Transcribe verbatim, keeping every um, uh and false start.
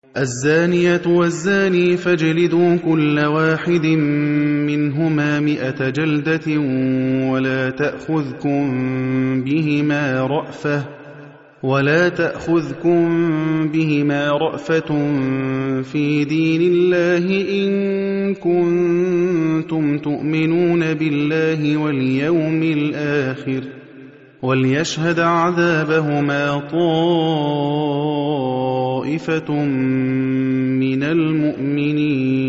الزانية والزاني فاجلدوا كل واحد منهما مئة جلدة ولا تأخذكم بهما رأفة ولا تأخذكم بهما رأفة في دين الله إن كنتم تؤمنون بالله واليوم الآخر وليشهد عذابهما طائفة من المؤمنين.